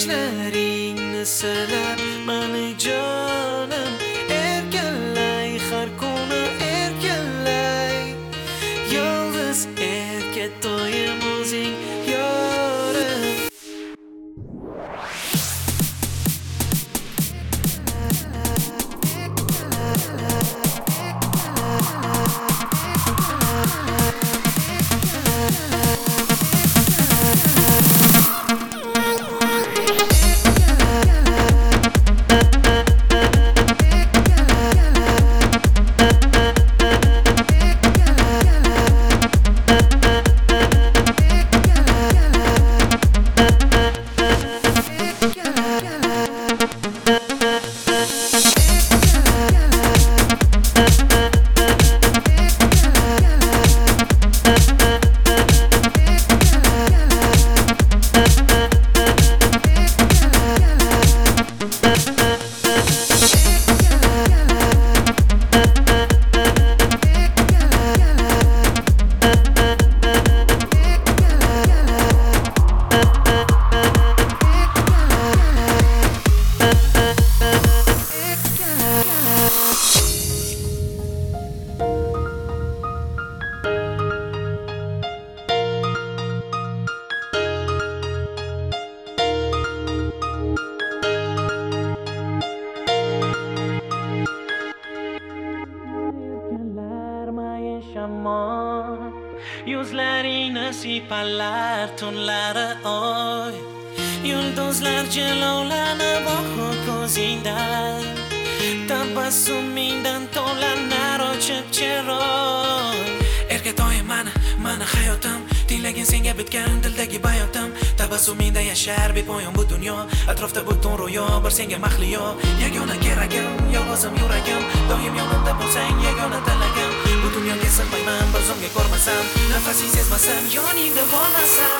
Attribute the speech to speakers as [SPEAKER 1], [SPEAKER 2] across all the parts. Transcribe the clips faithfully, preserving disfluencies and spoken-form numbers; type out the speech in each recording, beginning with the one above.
[SPEAKER 1] sochlaringni silab mani jonim erkalay, har kuni erkalay. Yolg'iz erkatoyim o'zing yorim. Yuzlaringni siypalar tunlari oy, yulduzlar jilovlanib ohu ko'zingdan, tabassumingdan to'lanar ochib chiroy. Erkatoyim mani, mani hayotim, tinglagin senga bitgan dildagi bayotim. Tabassumingda yashar bepoyon bu dunyo, atrofda butun ro'yo, bir senga mahliyo. Yagona keragim, yolg'izim yuragim, doim yonimda bo'lsang yagona tilagim. Bu dunyoga sig'mayman, bir zumga ko'rmasam, nafasing sezmasam, yoningda bo'lmasam.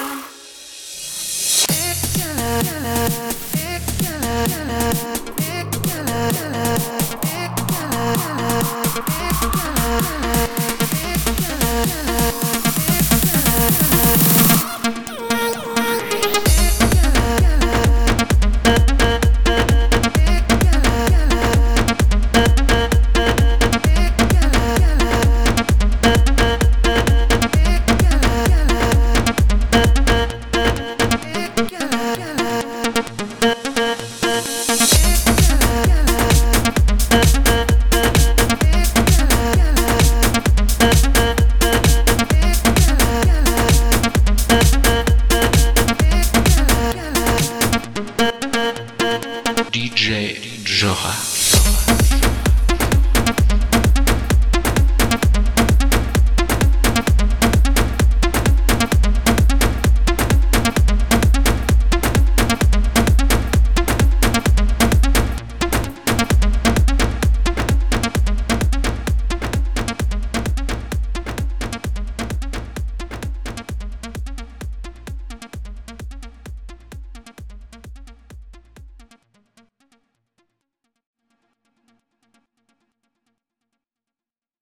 [SPEAKER 2] D J Joha.